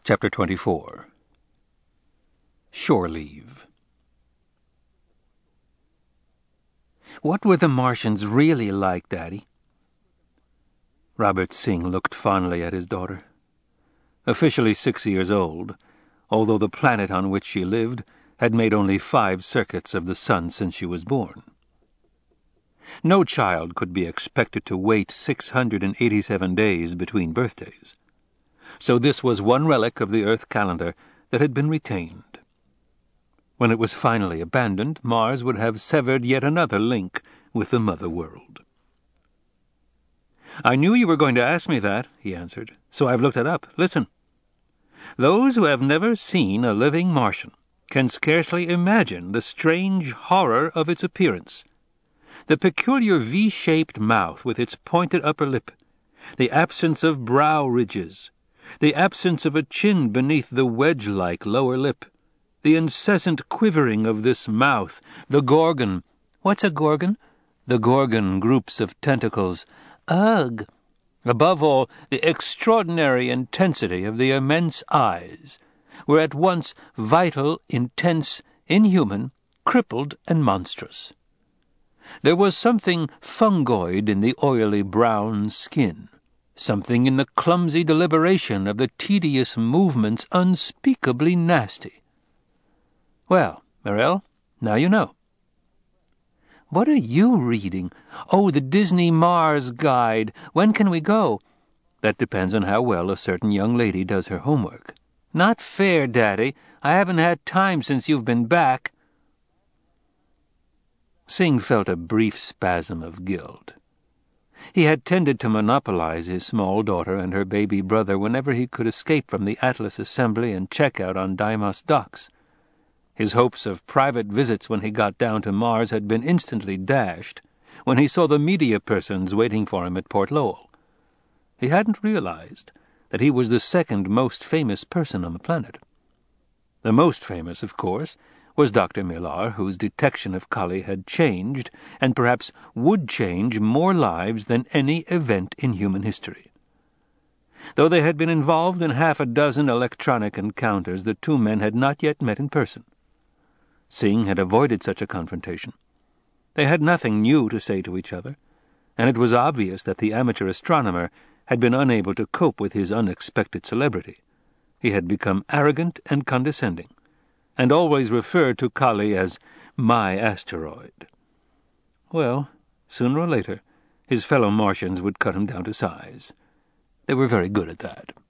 Chapter 24. Shore Leave. What were the Martians really like, Daddy? Robert Singh looked fondly at his daughter. Officially 6 years old, although the planet on which she lived had made only 5 circuits of the sun since she was born. No child could be expected to wait 687 days between birthdays. So this was one relic of the Earth calendar that had been retained. When it was finally abandoned, Mars would have severed yet another link with the mother world. "I knew you were going to ask me that," he answered, "so I've looked it up. Listen. Those who have never seen a living Martian can scarcely imagine the strange horror of its appearance. The peculiar V-shaped mouth with its pointed upper lip, the absence of brow ridges, the absence of a chin beneath the wedge-like lower lip, the incessant quivering of this mouth, the Gorgon—" "What's a Gorgon?" "The Gorgon groups of tentacles." "Ugh!" "Above all, the extraordinary intensity of the immense eyes were at once vital, intense, inhuman, crippled, and monstrous. There was something fungoid in the oily brown skin, something in the clumsy deliberation of the tedious movements unspeakably nasty. Well, Mirelle, now you know." "What are you reading?" "Oh, the Disney Mars Guide. When can we go?" "That depends on how well a certain young lady does her homework." "Not fair, Daddy. I haven't had time since you've been back." Singh felt a brief spasm of guilt. He had tended to monopolize his small daughter and her baby brother whenever he could escape from the Atlas Assembly and check out on Deimos docks. His hopes of private visits when he got down to Mars had been instantly dashed when he saw the media persons waiting for him at Port Lowell. He hadn't realized that he was the second most famous person on the planet. The most famous, of course, was Dr. Millar, whose detection of Kali had changed, and perhaps would change, more lives than any event in human history. Though they had been involved in 6 electronic encounters, the two men had not yet met in person. Singh had avoided such a confrontation. They had nothing new to say to each other, and it was obvious that the amateur astronomer had been unable to cope with his unexpected celebrity. He had become arrogant and condescending, and always referred to Kali as "my asteroid." Well, sooner or later, his fellow Martians would cut him down to size. They were very good at that.